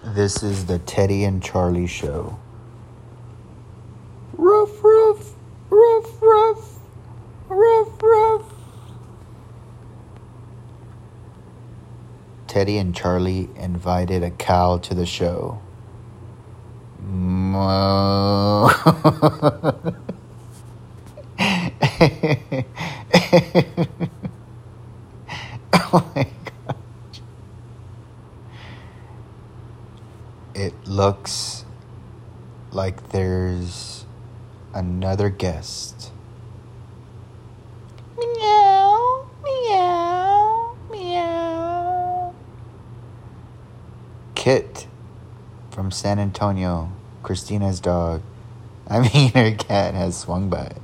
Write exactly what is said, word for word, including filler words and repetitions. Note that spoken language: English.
This is the Teddy and Charlie Show. Ruff, ruff, ruff, ruff, ruff, ruff. Teddy and Charlie invited a cow to the show. Moo. Oh my gosh. It looks like there's another guest. Meow, meow, meow. Kit from San Antonio, Christina's dog. I mean, her cat has swung by.